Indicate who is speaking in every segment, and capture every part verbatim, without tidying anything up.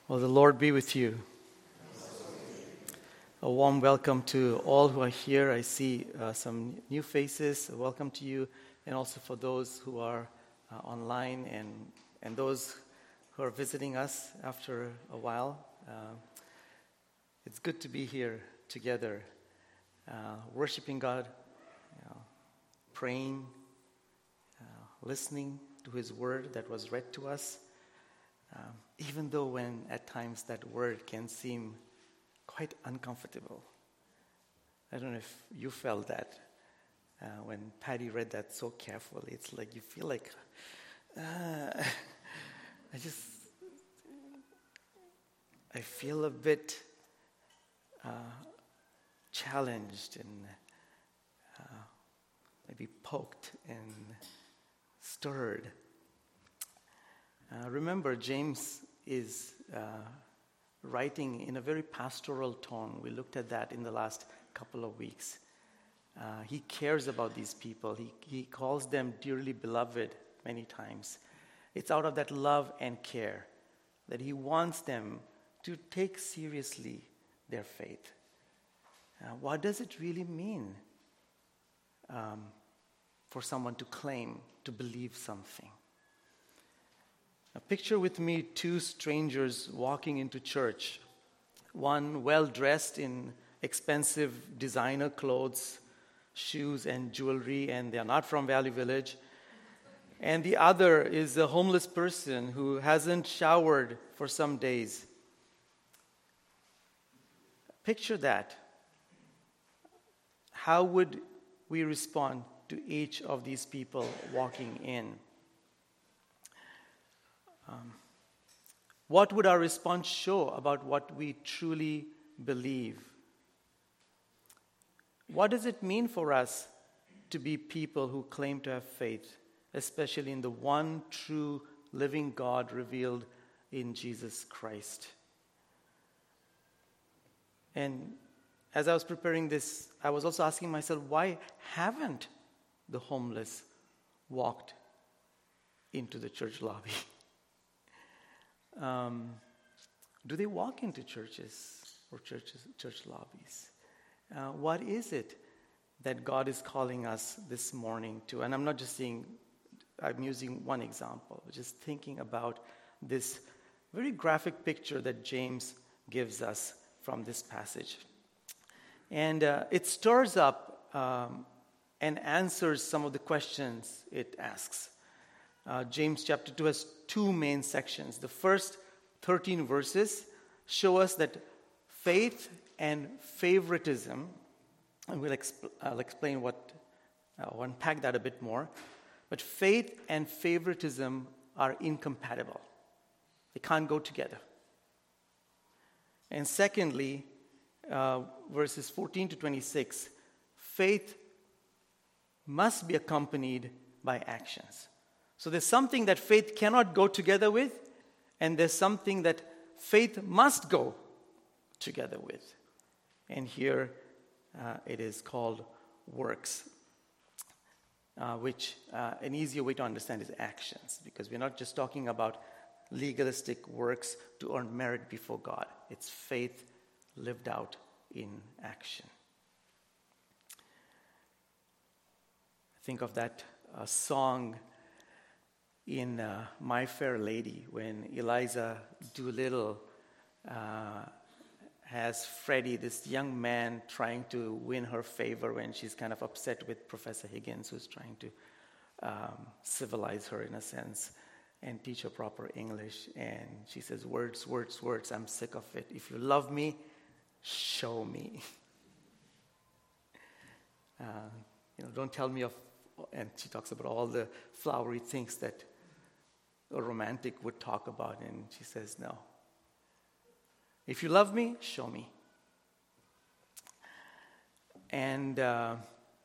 Speaker 1: Well, the Lord be with you. A warm welcome to all who are here. I see uh, some new faces. A welcome to you, and also for those who are uh, online and, and those who are visiting us after a while. Uh, it's good to be here together, uh, worshiping God, you know, praying, uh, listening to His Word that was read to us. Um, even though when at times that word can seem quite uncomfortable. I don't know if you felt that uh, when Patty read that so carefully. It's like you feel like, uh, I just, I feel a bit uh, challenged and uh, maybe poked and stirred. Uh, remember, James is uh, writing in a very pastoral tone. We looked at that in the last couple of weeks. Uh, he cares about these people. He, he calls them dearly beloved many times. It's out of that love and care that he wants them to take seriously their faith. Uh, what does it really mean um, for someone to claim to believe something? Now, picture with me two strangers walking into church. One well-dressed in expensive designer clothes, shoes, and jewelry, and they are not from Valley Village. And the other is a homeless person who hasn't showered for some days. Picture that. How would we respond to each of these people walking in? Um, what would our response show about what we truly believe? What does it mean for us to be people who claim to have faith, especially in the one true living God revealed in Jesus Christ? And as I was preparing this, I was also asking myself, why haven't the homeless walked into the church lobby? Um, do they walk into churches or churches, church lobbies? Uh, what is it that God is calling us this morning to? And I'm not just saying, I'm using one example, just thinking about this very graphic picture that James gives us from this passage. And uh, it stirs up um, and answers some of the questions it asks. Uh, James chapter two has two main sections. The first thirteen verses show us that faith and favoritism, and we'll exp- I'll explain what, I'll unpack that a bit more, but faith and favoritism are incompatible. They can't go together. And secondly, uh, verses fourteen to twenty-six, faith must be accompanied by actions. So there's something that faith cannot go together with, and there's something that faith must go together with. And here uh, it is called works, uh, which uh, an easier way to understand is actions, because we're not just talking about legalistic works to earn merit before God. It's faith lived out in action. Think of that uh, song in uh, My Fair Lady, when Eliza Doolittle uh, has Freddie, this young man, trying to win her favor when she's kind of upset with Professor Higgins, who's trying to um, civilize her in a sense and teach her proper English. And she says, words, words, words, I'm sick of it. If you love me, show me. uh, you know, don't tell me of, and she talks about all the flowery things that a romantic would talk about, and she says, no. If you love me, show me. And uh,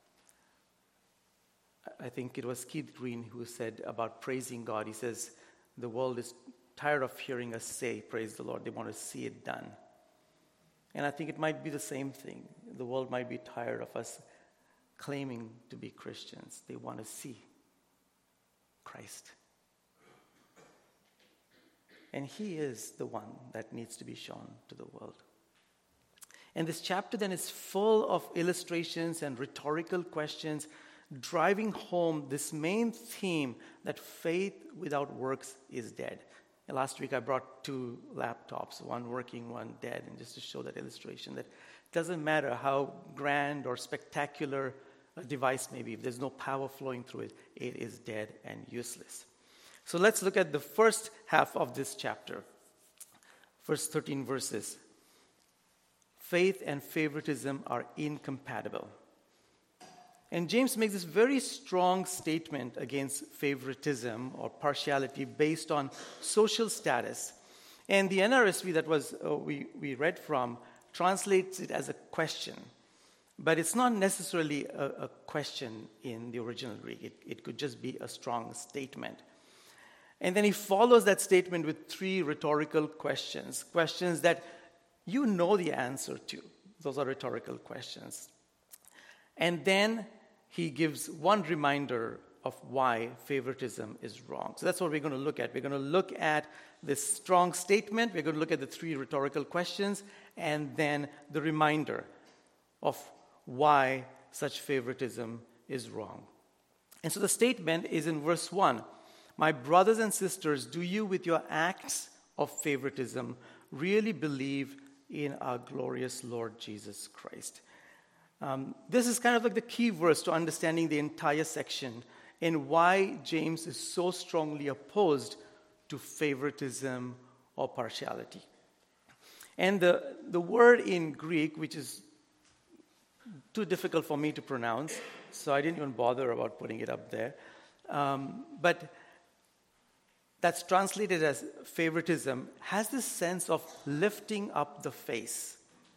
Speaker 1: I think it was Keith Green who said about praising God, he says, the world is tired of hearing us say, praise the Lord. They want to see it done. And I think it might be the same thing. The world might be tired of us claiming to be Christians. They want to see Christ. And he is the one that needs to be shown to the world. And this chapter then is full of illustrations and rhetorical questions, driving home this main theme that faith without works is dead. And last week I brought two laptops, one working, one dead, and just to show that illustration that it doesn't matter how grand or spectacular a device may be, if there's no power flowing through it, it is dead and useless. So let's look at the first half of this chapter. First thirteen verses. Faith and favoritism are incompatible. And James makes this very strong statement against favoritism or partiality based on social status. And the N R S V that was uh, we, we read from translates it as a question. But it's not necessarily a, a question in the original Greek. It, it could just be a strong statement. And then he follows that statement with three rhetorical questions, questions that you know the answer to. Those are rhetorical questions. And then he gives one reminder of why favoritism is wrong. So that's what we're going to look at. We're going to look at this strong statement. We're going to look at the three rhetorical questions and then the reminder of why such favoritism is wrong. And so the statement is in verse one. My brothers and sisters, do you with your acts of favoritism really believe in our glorious Lord Jesus Christ? Um, this is kind of like the key verse to understanding the entire section and why James is so strongly opposed to favoritism or partiality. And the, the word in Greek, which is too difficult for me to pronounce, so I didn't even bother about putting it up there, um, but that's translated as favoritism, has this sense of lifting up the face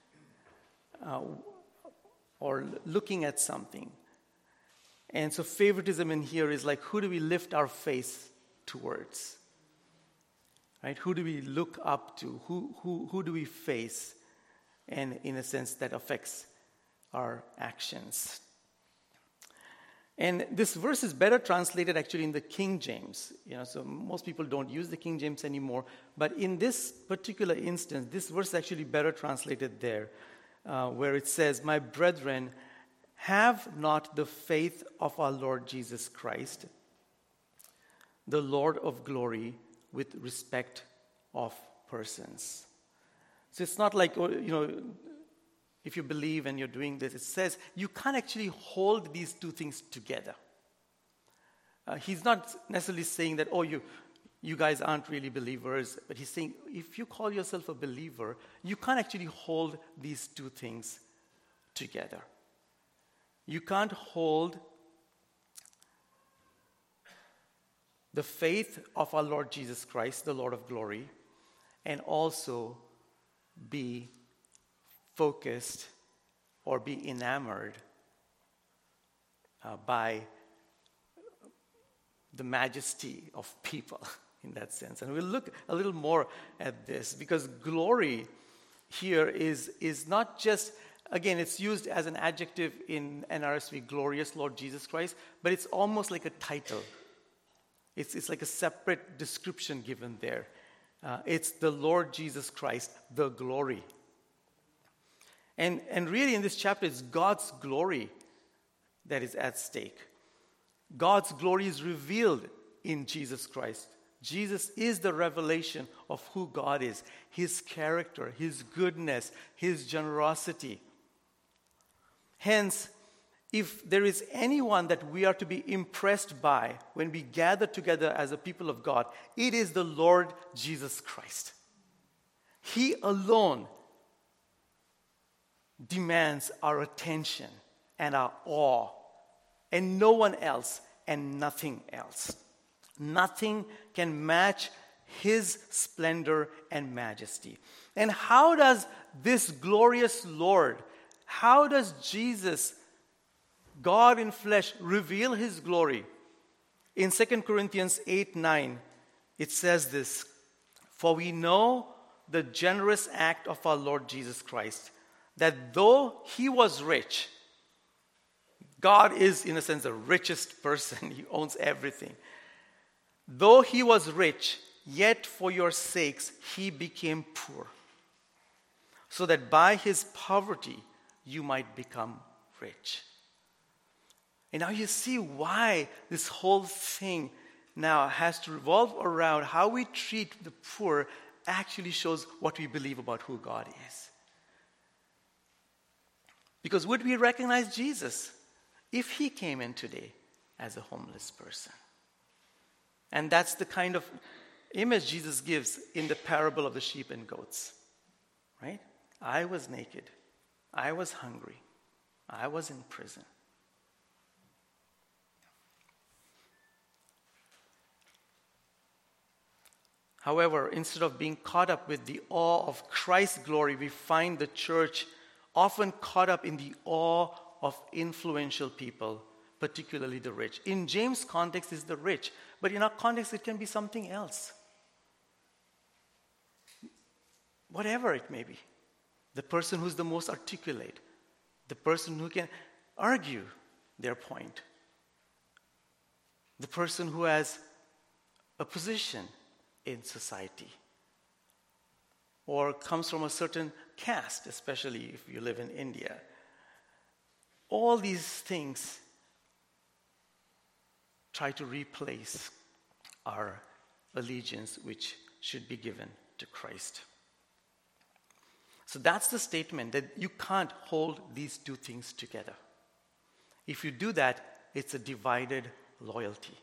Speaker 1: uh, or looking at something. And so favoritism in here is like, who do we lift our face towards? Right? Who do we look up to? Who, who, who do we face? And in a sense, that affects our actions. And this verse is better translated actually in the King James. You know, so most people don't use the King James anymore. But in this particular instance, this verse is actually better translated there, uh, where it says, my brethren, have not the faith of our Lord Jesus Christ, the Lord of glory, with respect of persons. So it's not like, you know, if you believe and you're doing this, it says you can't actually hold these two things together. Uh, he's not necessarily saying that, oh, you, you guys aren't really believers, but he's saying if you call yourself a believer, you can't actually hold these two things together. You can't hold the faith of our Lord Jesus Christ, the Lord of glory, and also be focused or be enamored uh, by the majesty of people in that sense. And we'll look a little more at this because glory here is, is not just, again, it's used as an adjective in N R S V, glorious Lord Jesus Christ, but it's almost like a title. It's, it's like a separate description given there. Uh, it's the Lord Jesus Christ, the glory. And, and really in this chapter, it's God's glory that is at stake. God's glory is revealed in Jesus Christ. Jesus is the revelation of who God is, his character, his goodness, his generosity. Hence, if there is anyone that we are to be impressed by when we gather together as a people of God, it is the Lord Jesus Christ. He alone demands our attention and our awe, and no one else and nothing else. Nothing can match his splendor and majesty. And how does this glorious Lord, how does Jesus, God in flesh, reveal his glory? In Second Corinthians eight nine, it says this, for we know the generous act of our Lord Jesus Christ, that though he was rich, God is, in a sense, the richest person. He owns everything. Though he was rich, Yet for your sakes he became poor, so that by his poverty you might become rich. And now you see why this whole thing now has to revolve around how we treat the poor actually shows what we believe about who God is. Because would we recognize Jesus if he came in today as a homeless person? And that's the kind of image Jesus gives in the parable of the sheep and goats, right? I was naked. I was hungry. I was in prison. However, instead of being caught up with the awe of Christ's glory, we find the church often caught up in the awe of influential people, particularly the rich. In James' context, it's the rich, but in our context, it can be something else. Whatever it may be. The person who's the most articulate, the person who can argue their point, the person who has a position in society, or comes from a certain caste, especially if you live in India. All these things try to replace our allegiance, which should be given to Christ. So that's the statement, that you can't hold these two things together. If you do that, it's a divided loyalty.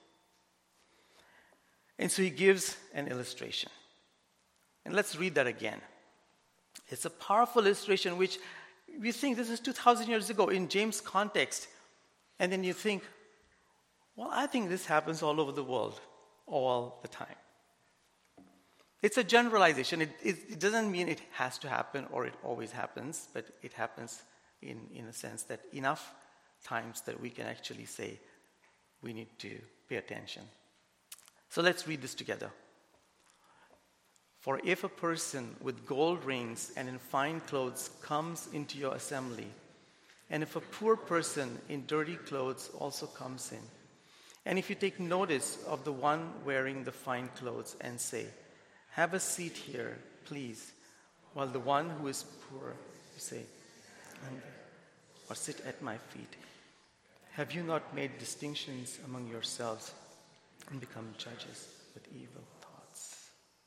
Speaker 1: And so he gives an illustration. And let's read that again. It's a powerful illustration which we think this is two thousand years ago in James' context. And then you think, well, I think this happens all over the world all the time. It's a generalization. It, it, it doesn't mean it has to happen or it always happens, but it happens in, in a sense that enough times that we can actually say we need to pay attention. So let's read this together. For if a person with gold rings and in fine clothes comes into your assembly, and if a poor person in dirty clothes also comes in, and if you take notice of the one wearing the fine clothes and say, have a seat here, please, while the one who is poor, you say, or sit at my feet, have you not made distinctions among yourselves and become judges with evil thoughts?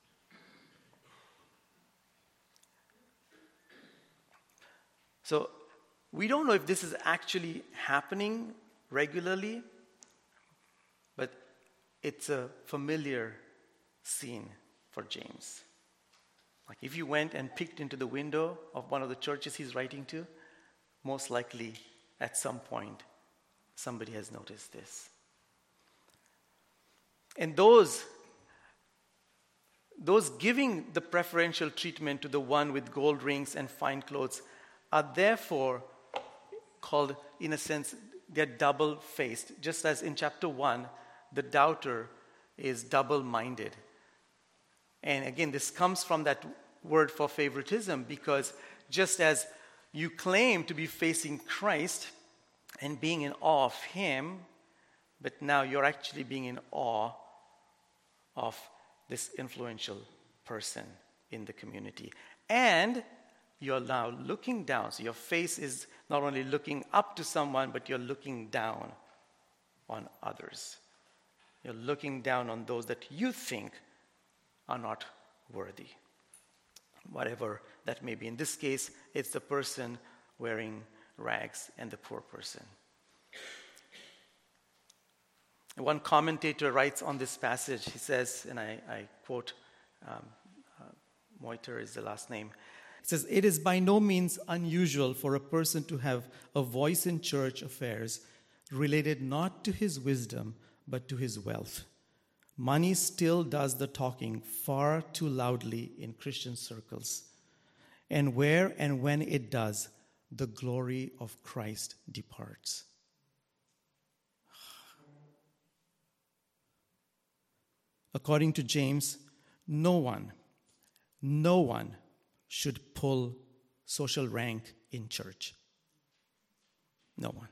Speaker 1: So we don't know if this is actually happening regularly, but it's a familiar scene for James. Like if you went and peeked into the window of one of the churches he's writing to, most likely at some point somebody has noticed this. And those, those giving the preferential treatment to the one with gold rings and fine clothes are therefore called, in a sense, they're double-faced. Just as in chapter one, the doubter is double-minded. And again, this comes from that word for favoritism, because just as you claim to be facing Christ and being in awe of him, but now you're actually being in awe of this influential person in the community. And you're now looking down. So your face is not only looking up to someone, but you're looking down on others. You're looking down on those that you think are not worthy. Whatever that may be. In this case, it's the person wearing rags and the poor person. One commentator writes on this passage, he says, and I, I quote, um, uh, Moiter is the last name. It says, it is by no means unusual for a person to have a voice in church affairs related not to his wisdom, but to his wealth. Money still does the talking far too loudly in Christian circles. And where and when it does, the glory of Christ departs. According to James, no one, no one should pull social rank in church. No one.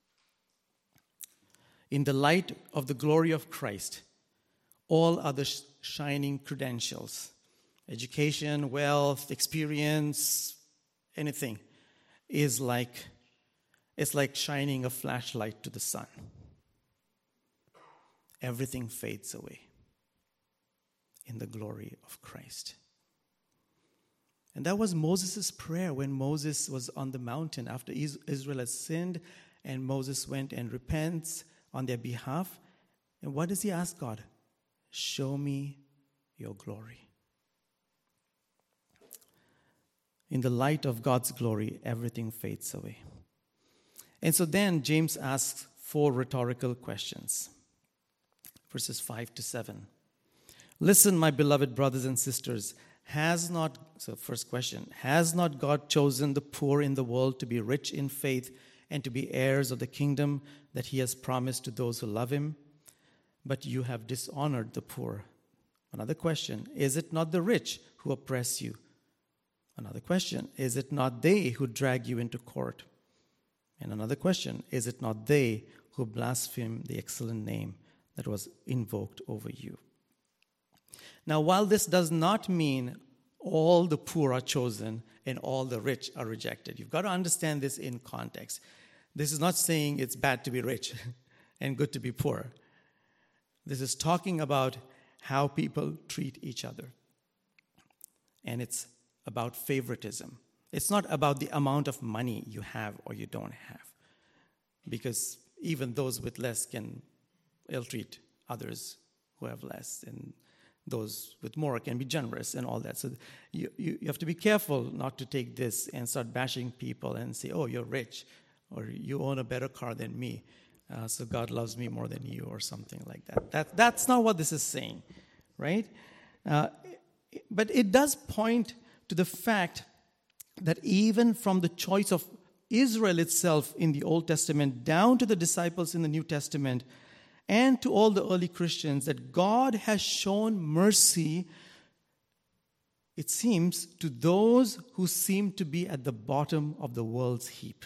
Speaker 1: In the light of the glory of Christ, all other shining credentials, education, wealth, experience, anything, is like it's like shining a flashlight to the sun. Everything fades away in the glory of Christ. And that was Moses' prayer when Moses was on the mountain after Israel had sinned, and Moses went and repents on their behalf. And what does he ask God? Show me your glory. In the light of God's glory, everything fades away. And so then James asks four rhetorical questions. Verses five to seven. Listen, my beloved brothers and sisters, has not, so first question, has not God chosen the poor in the world to be rich in faith and to be heirs of the kingdom that he has promised to those who love him? But you have dishonored the poor. Another question, is it not the rich who oppress you? Another question, is it not they who drag you into court? And another question, is it not they who blaspheme the excellent name that was invoked over you? Now, while this does not mean all the poor are chosen and all the rich are rejected, you've got to understand this in context. This is not saying it's bad to be rich and good to be poor. This is talking about how people treat each other. And it's about favoritism. It's not about the amount of money you have or you don't have. Because even those with less can ill-treat others who have less, and those with more can be generous and all that. So you, you, you have to be careful not to take this and start bashing people and say, oh, you're rich, or you own a better car than me, uh, so God loves me more than you, or something like that. That that's not what this is saying, right? Uh, but it does point to the fact that even from the choice of Israel itself in the Old Testament down to the disciples in the New Testament, and to all the early Christians, that God has shown mercy, it seems, to those who seem to be at the bottom of the world's heap.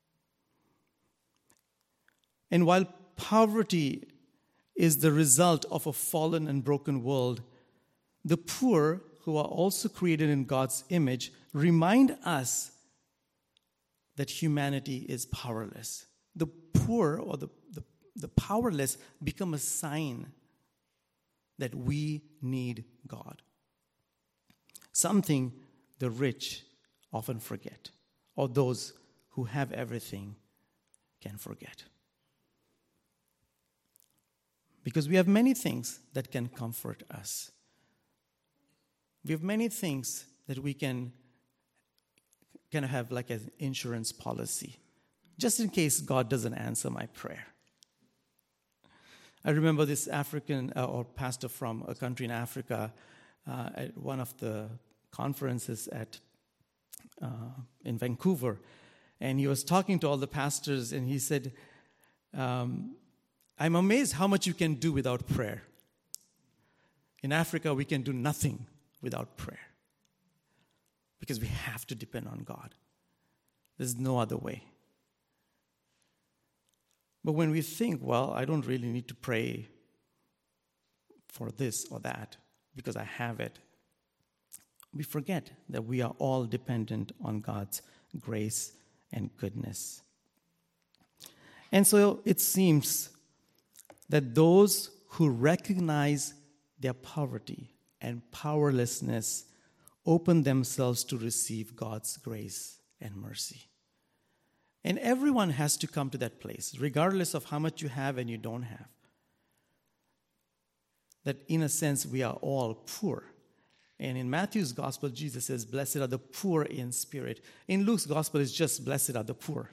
Speaker 1: And while poverty is the result of a fallen and broken world, the poor, who are also created in God's image, remind us that humanity is powerless. The poor, or the, the The powerless, become a sign that we need God. Something the rich often forget, or those who have everything can forget. Because we have many things that can comfort us. We have many things that we can, can have like an insurance policy, just in case God doesn't answer my prayer. I remember this African uh, or pastor from a country in Africa uh, at one of the conferences at uh, in Vancouver, and he was talking to all the pastors, and he said, um, I'm amazed how much you can do without prayer. In Africa, we can do nothing without prayer because we have to depend on God. There's no other way. But when we think, well, I don't really need to pray for this or that because I have it, we forget that we are all dependent on God's grace and goodness. And so it seems that those who recognize their poverty and powerlessness open themselves to receive God's grace and mercy. And everyone has to come to that place, regardless of how much you have and you don't have. That in a sense, we are all poor. And in Matthew's gospel, Jesus says, blessed are the poor in spirit. In Luke's gospel, it's just blessed are the poor.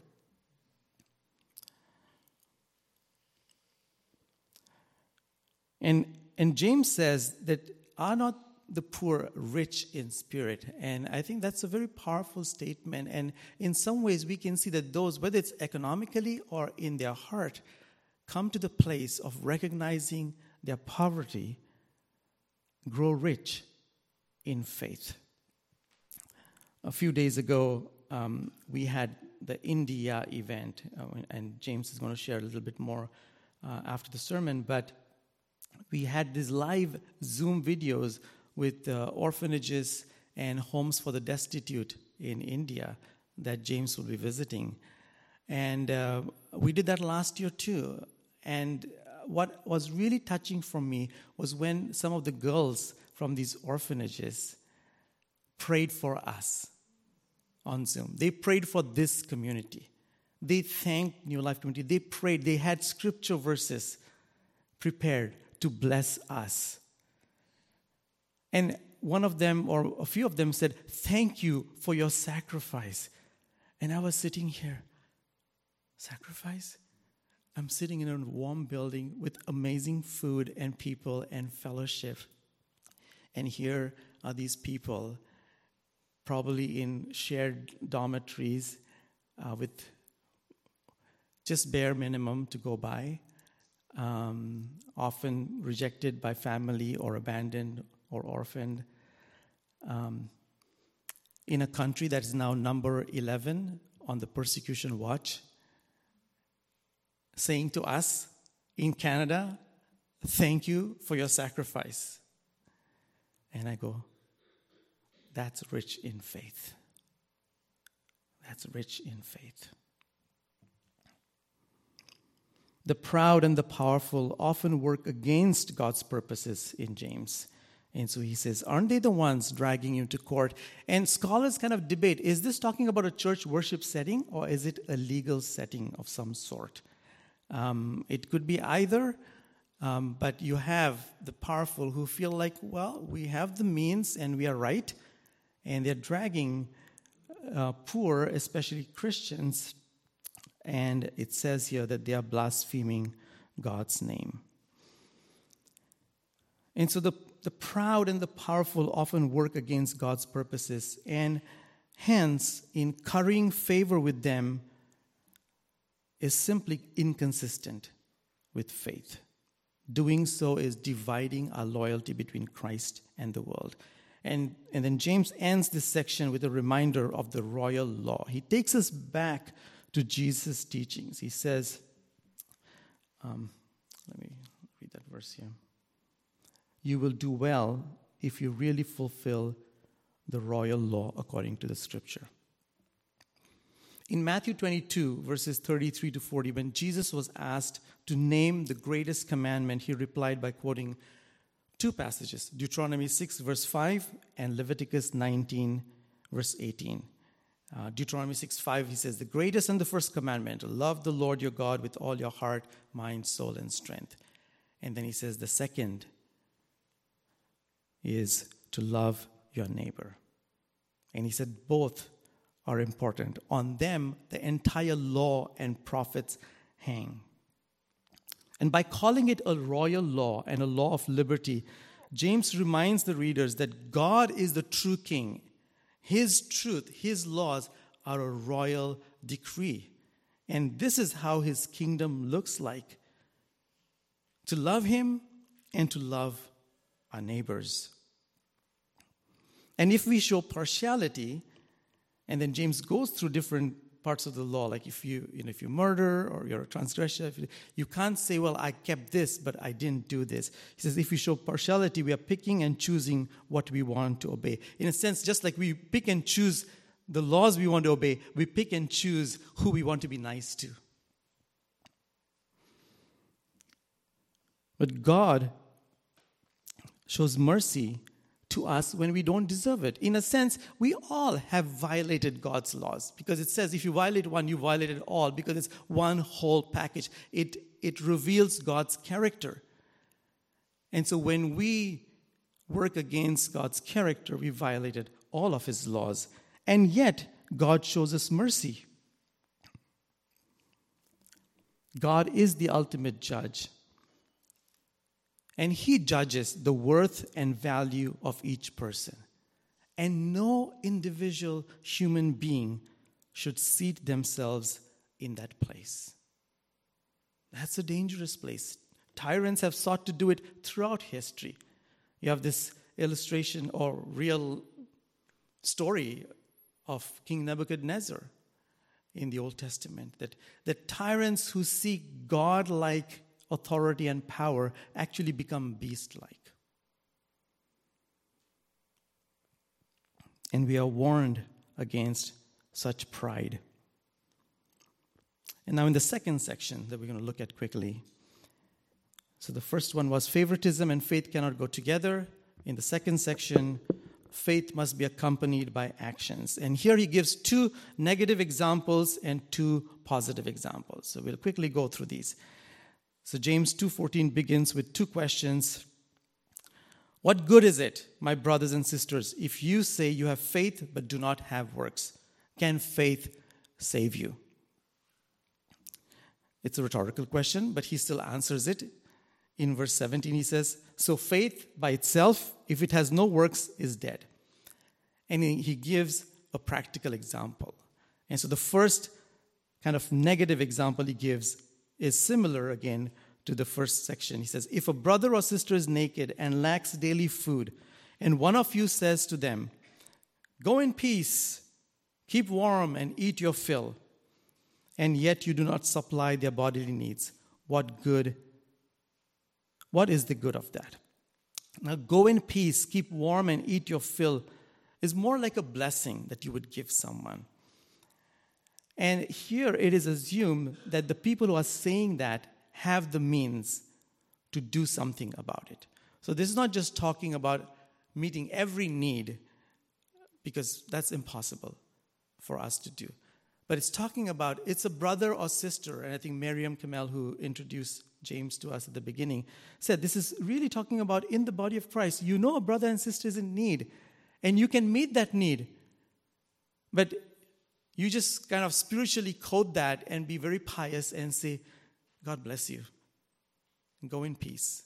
Speaker 1: And, and James says that are not the poor rich in spirit. And I think that's a very powerful statement. And in some ways, we can see that those, whether it's economically or in their heart, come to the place of recognizing their poverty, grow rich in faith. A few days ago, um, we had the India event, uh, and James is going to share a little bit more uh, after the sermon, but we had these live Zoom videos with uh, orphanages and homes for the destitute in India that James will be visiting. And uh, we did that last year too. And what was really touching for me was when some of the girls from these orphanages prayed for us on Zoom. They prayed for this community. They thanked New Life Community. They prayed. They had scripture verses prepared to bless us. And one of them, or a few of them, said, "Thank you for your sacrifice." And I was sitting here. Sacrifice? I'm sitting in a warm building with amazing food and people and fellowship. And here are these people, probably in shared dormitories uh, with just bare minimum to go by, um, often rejected by family or abandoned or orphaned, um, in a country that is now number eleven on the persecution watch, saying to us in Canada, "Thank you for your sacrifice." And I go, that's rich in faith. That's rich in faith. The proud and the powerful often work against God's purposes in James. And so he says, aren't they the ones dragging you to court? And scholars kind of debate, is this talking about a church worship setting or is it a legal setting of some sort? Um, it could be either, um, but you have the powerful who feel like, well, we have the means and we are right, and they're dragging uh, poor, especially Christians, and it says here that they are blaspheming God's name. And so the, the proud and the powerful often work against God's purposes, and hence, in currying favor with them, is simply inconsistent with faith. Doing so is dividing our loyalty between Christ and the world. And, and then James ends this section with a reminder of the royal law. He takes us back to Jesus' teachings. He says, um, let me read that verse here. You will do well if you really fulfill the royal law according to the scripture. In Matthew twenty-two, verses thirty-three to forty, when Jesus was asked to name the greatest commandment, he replied by quoting two passages, Deuteronomy six, verse five, and Leviticus nineteen, verse eighteen. Uh, Deuteronomy six, five, he says, the greatest and the first commandment, love the Lord your God with all your heart, mind, soul, and strength. And then he says the second is to love your neighbor. And he said both are important. On them, the entire law and prophets hang. And by calling it a royal law and a law of liberty, James reminds the readers that God is the true king. His truth, his laws are a royal decree. And this is how his kingdom looks like. To love him and to love our neighbors. And if we show partiality, and then James goes through different parts of the law, like if you, you know, if you murder or you're a transgressor, if you, you can't say, well, I kept this, but I didn't do this. He says, if we show partiality, we are picking and choosing what we want to obey. In a sense, just like we pick and choose the laws we want to obey, we pick and choose who we want to be nice to. But God shows mercy to us when we don't deserve it. In a sense, we all have violated God's laws, because it says if you violate one, you violated all, because it's one whole package. It, it reveals God's character. And so when we work against God's character, we violated all of his laws. And yet, God shows us mercy. God is the ultimate judge. And he judges the worth and value of each person. And no individual human being should seat themselves in that place. That's a dangerous place. Tyrants have sought to do it throughout history. You have this illustration or real story of King Nebuchadnezzar in the Old Testament, that the tyrants who seek God-like
Speaker 2: authority, and power actually become beast-like. And we are warned against such pride. And now in the second section that we're going to look at quickly. So the first one was favoritism and faith cannot go together. In the second section, faith must be accompanied by actions. And here he gives two negative examples and two positive examples. So we'll quickly go through these. So James two fourteen begins with two questions. What good is it, my brothers and sisters, if you say you have faith but do not have works? Can faith save you? It's a rhetorical question, but he still answers it. In verse seventeen, he says, so faith by itself, if it has no works, is dead. And he gives a practical example. And so the first kind of negative example he gives is similar again to the first section. He says, if a brother or sister is naked and lacks daily food, and one of you says to them, go in peace, keep warm and eat your fill, and yet you do not supply their bodily needs, what good, what is the good of that? Now, go in peace, keep warm and eat your fill is more like a blessing that you would give someone. And here it is assumed that the people who are saying that have the means to do something about it. So this is not just talking about meeting every need, because that's impossible for us to do. But it's talking about, it's a brother or sister, and I think Miriam Kamel, who introduced James to us at the beginning, said this is really talking about in the body of Christ. You know a brother and sister is in need, and you can meet that need. But you just kind of spiritually code that and be very pious and say, God bless you, and go in peace.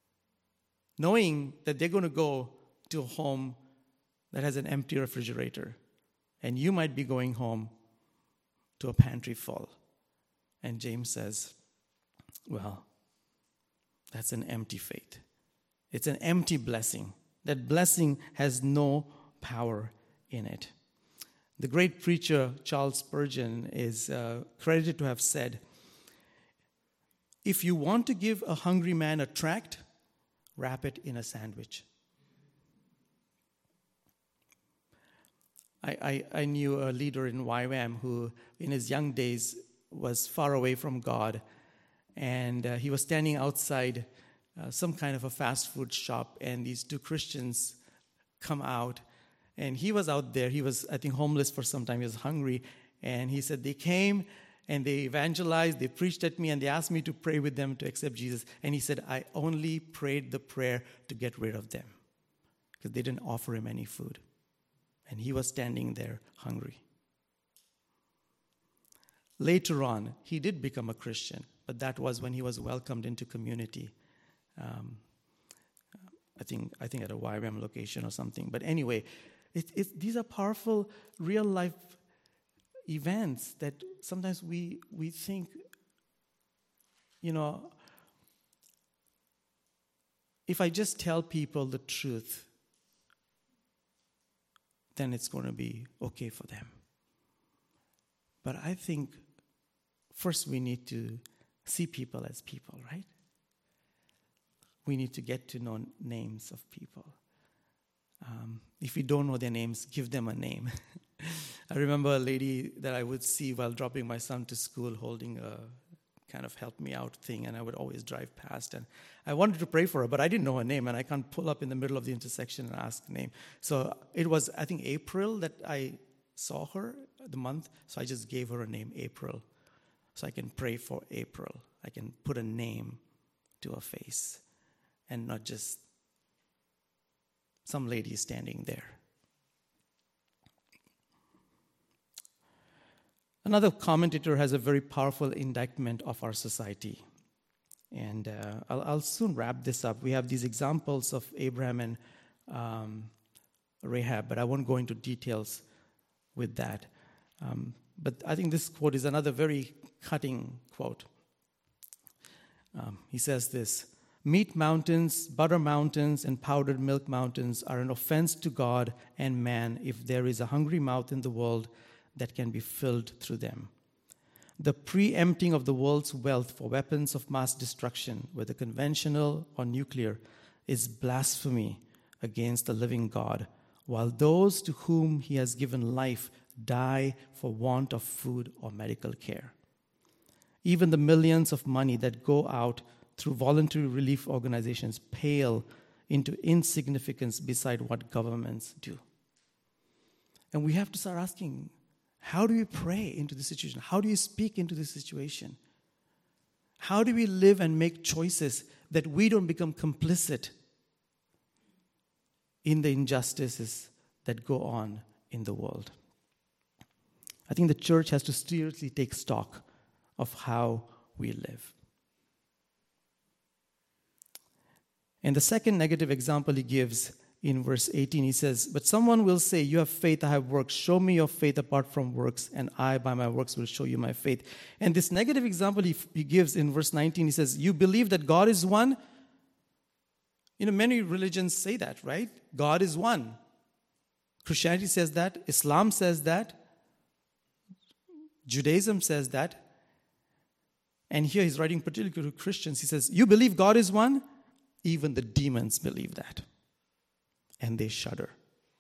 Speaker 2: Knowing that they're going to go to a home that has an empty refrigerator, and you might be going home to a pantry full. And James says, well, that's an empty faith. It's an empty blessing. That blessing has no power in it. The great preacher Charles Spurgeon is uh, credited to have said, if you want to give a hungry man a tract, wrap it in a sandwich. I, I, I knew a leader in Y WAM who, in his young days, was far away from God. And uh, he was standing outside uh, some kind of a fast food shop, and these two Christians come out. And he was out there. He was, I think, homeless for some time. He was hungry. And he said they came and they evangelized. They preached at me, and they asked me to pray with them to accept Jesus. And he said, I only prayed the prayer to get rid of them because they didn't offer him any food. And he was standing there hungry. Later on, he did become a Christian, but that was when he was welcomed into community. Um, I think I think at a Y WAM location or something. But anyway, it, it, these are powerful, real-life events that sometimes we we think, you know, if I just tell people the truth, then it's going to be okay for them. But I think first we need to see people as people, right? We need to get to know names of people. Um, if we don't know their names, give them a name. I remember a lady that I would see while dropping my son to school holding a kind of help me out thing, and I would always drive past. And I wanted to pray for her, but I didn't know her name, and I can't pull up in the middle of the intersection and ask the name. So it was, I think, April that I saw her, the month, so I just gave her a name, April. So I can pray for April. I can put a name to a face and not just some lady standing there. Another commentator has a very powerful indictment of our society. And uh, I'll, I'll soon wrap this up. We have these examples of Abraham and um, Rahab, but I won't go into details with that. Um, but I think this quote is another very cutting quote. Um, he says this, meat mountains, butter mountains, and powdered milk mountains are an offense to God and man if there is a hungry mouth in the world that can be filled through them. The preempting of the world's wealth for weapons of mass destruction, whether conventional or nuclear, is blasphemy against the living God, while those to whom he has given life die for want of food or medical care. Even the millions of money that go out through voluntary relief organizations pale into insignificance beside what governments do. And we have to start asking, how do we pray into the situation? How do you speak into the situation? How do we live and make choices that we don't become complicit in the injustices that go on in the world? I think the church has to seriously take stock of how we live. And the second negative example he gives in verse eighteen, he says, "But someone will say, 'You have faith, I have works. Show me your faith apart from works, and I by my works will show you my faith.'" And this negative example he, he gives in verse nineteen, he says, "You believe that God is one?" You know, many religions say that, right? God is one. Christianity says that. Islam says that. Judaism says that. And here he's writing particularly to Christians. He says, "You believe God is one? Even the demons believe that. And they shudder."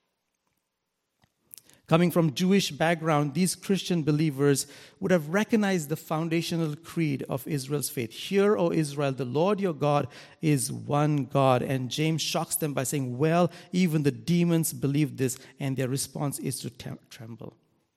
Speaker 2: Coming from Jewish background, these Christian believers would have recognized the foundational creed of Israel's faith. "Hear, O Israel, the Lord your God is one God." And James shocks them by saying, well, even the demons believe this, and their response is to tem- tremble.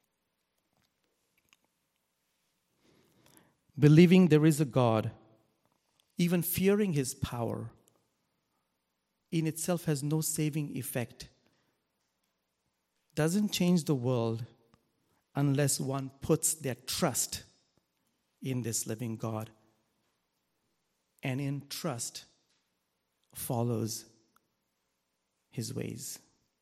Speaker 2: Believing there is a God, even fearing his power, in itself has no saving effect. Doesn't change the world unless one puts their trust in this living God. And in trust follows his ways.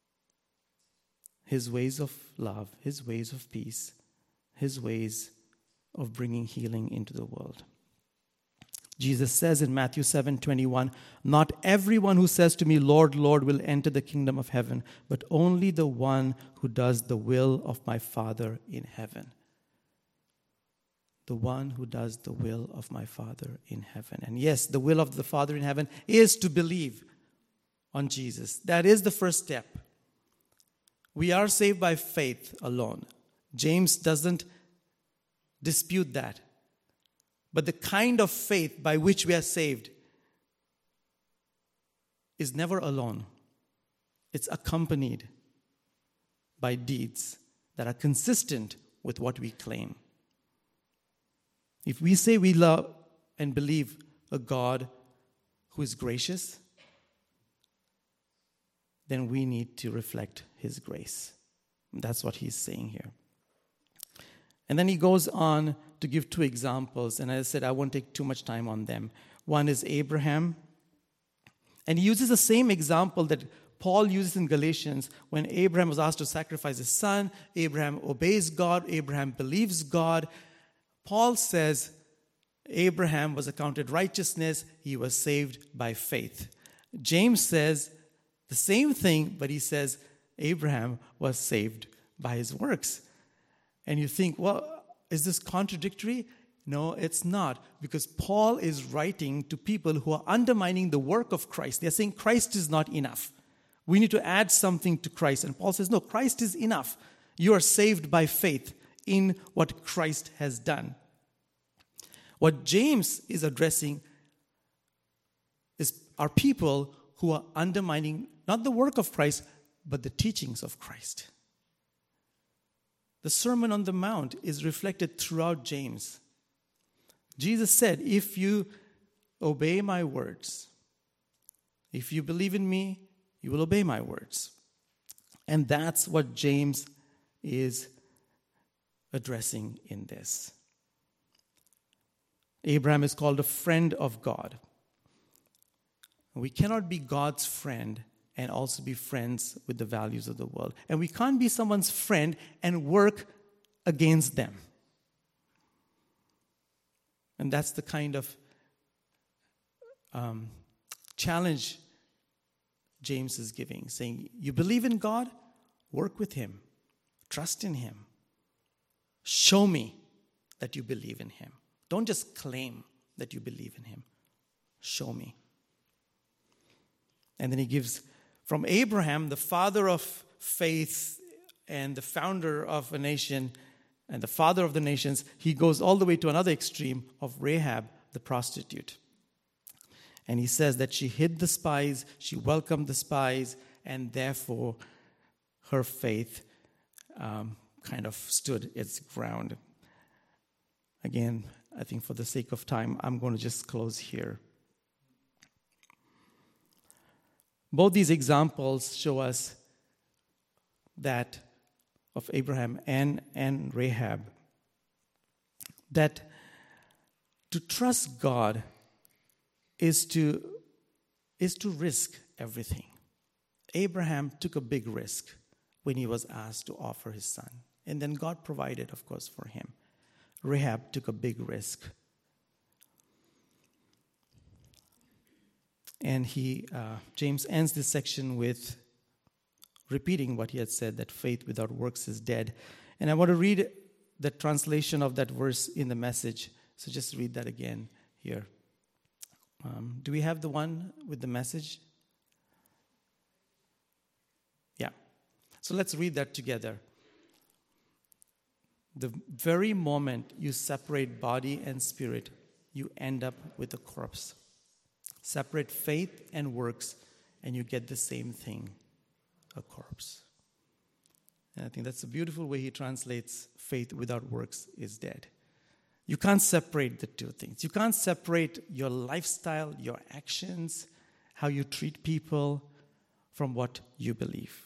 Speaker 2: His ways of love, his ways of peace, his ways of bringing healing into the world. Jesus says in Matthew seven twenty-one, "Not everyone who says to me, 'Lord, Lord,' will enter the kingdom of heaven, but only the one who does the will of my Father in heaven." The one who does the will of my Father in heaven. And yes, the will of the Father in heaven is to believe on Jesus. That is the first step. We are saved by faith alone. James doesn't dispute that. But the kind of faith by which we are saved is never alone. It's accompanied by deeds that are consistent with what we claim. If we say we love and believe a God who is gracious, then we need to reflect his grace. That's what he's saying here. And then he goes on to give two examples. And as I said, I won't take too much time on them. One is Abraham. And he uses the same example that Paul uses in Galatians when Abraham was asked to sacrifice his son. Abraham obeys God. Abraham believes God. Paul says Abraham was accounted righteousness. He was saved by faith. James says the same thing, but he says Abraham was saved by his works. And you think, well, is this contradictory? No, it's not. Because Paul is writing to people who are undermining the work of Christ. They're saying Christ is not enough. We need to add something to Christ. And Paul says, no, Christ is enough. You are saved by faith in what Christ has done. What James is addressing is are people who are undermining not the work of Christ, but the teachings of Christ. The Sermon on the Mount is reflected throughout James. Jesus said, if you obey my words, if you believe in me, you will obey my words. And that's what James is addressing in this. Abraham is called a friend of God. We cannot be God's friend and also be friends with the values of the world. And we can't be someone's friend and work against them. And that's the kind of um, challenge James is giving, saying, you believe in God, work with him, trust in him. Show me that you believe in him. Don't just claim that you believe in him. Show me. And then he gives, from Abraham, the father of faith and the founder of a nation and the father of the nations, he goes all the way to another extreme of Rahab, the prostitute. And he says that she hid the spies, she welcomed the spies, and therefore her faith um, kind of stood its ground. Again, I think for the sake of time, I'm going to just close here. Both these examples show us that of Abraham and, and Rahab, that to trust God is to, is to risk everything. Abraham took a big risk when he was asked to offer his son. And then God provided, of course, for him. Rahab took a big risk. And he, uh, James ends this section with repeating what he had said, that faith without works is dead. And I want to read the translation of that verse in the Message. So just read that again here. Um, do we have the one with the Message? Yeah. So let's read that together. The very moment you separate body and spirit, you end up with a corpse. Separate faith and works, and you get the same thing, a corpse. And I think that's a beautiful way he translates faith without works is dead. You can't separate the two things. You can't separate your lifestyle, your actions, how you treat people from what you believe.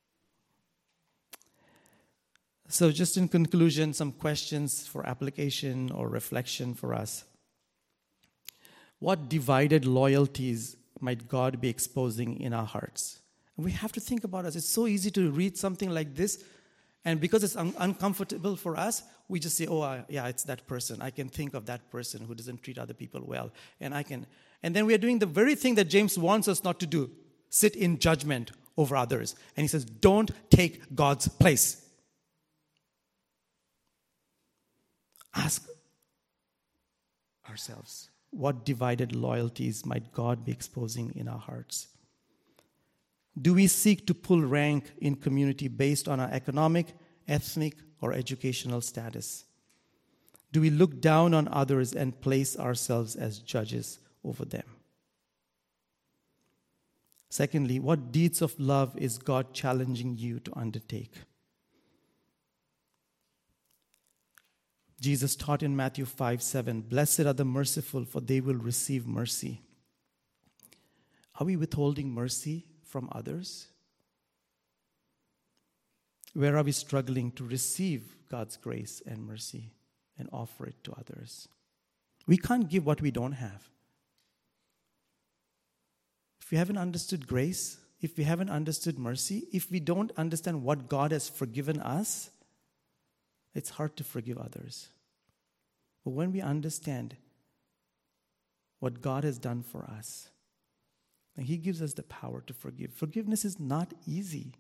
Speaker 2: So just in conclusion, some questions for application or reflection for us. What divided loyalties might God be exposing in our hearts? And we have to think about it. It's so easy to read something like this, and because it's un- uncomfortable for us, we just say, oh, uh, yeah, it's that person. I can think of that person who doesn't treat other people well. And I can, and then we are doing the very thing that James wants us not to do, sit in judgment over others. And he says, don't take God's place. Ask ourselves, what divided loyalties might God be exposing in our hearts? Do we seek to pull rank in community based on our economic, ethnic, or educational status? Do we look down on others and place ourselves as judges over them? Secondly, what deeds of love is God challenging you to undertake? Jesus taught in Matthew five seven, blessed are the merciful, for they will receive mercy. Are we withholding mercy from others? Where are we struggling to receive God's grace and mercy and offer it to others? We can't give what we don't have. If we haven't understood grace, if we haven't understood mercy, if we don't understand what God has forgiven us, it's hard to forgive others. But when we understand what God has done for us, and he gives us the power to forgive. Forgiveness is not easy.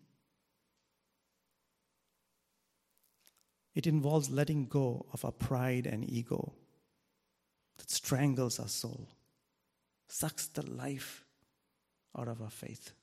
Speaker 2: It involves letting go of our pride and ego that strangles our soul, sucks the life out of our faith.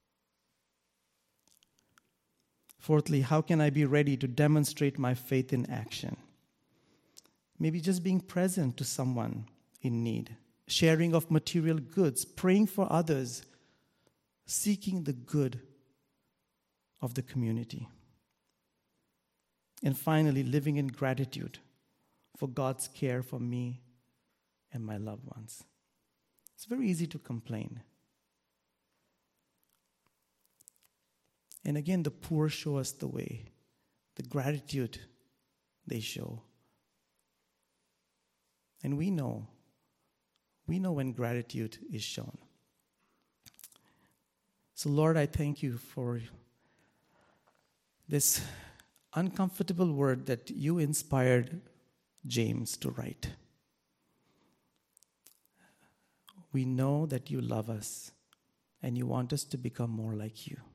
Speaker 2: Fourthly, how can I be ready to demonstrate my faith in action? Maybe just being present to someone in need, sharing of material goods, praying for others, seeking the good of the community. And finally, living in gratitude for God's care for me and my loved ones. It's very easy to complain. And again, the poor show us the way, the gratitude they show. And we know, we know when gratitude is shown. So Lord, I thank you for this uncomfortable word that you inspired James to write. We know that you love us and you want us to become more like you.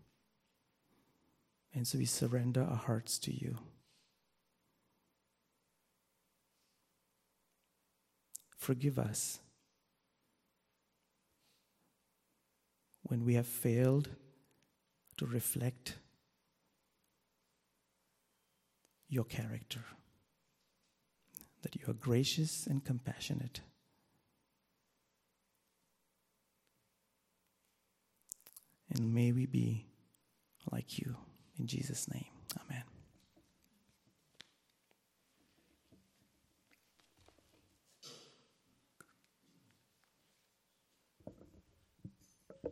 Speaker 2: And so we surrender our hearts to you. forgive us when we have failed to reflect your character, that you are gracious and compassionate. And may we be like you. In Jesus' name, amen.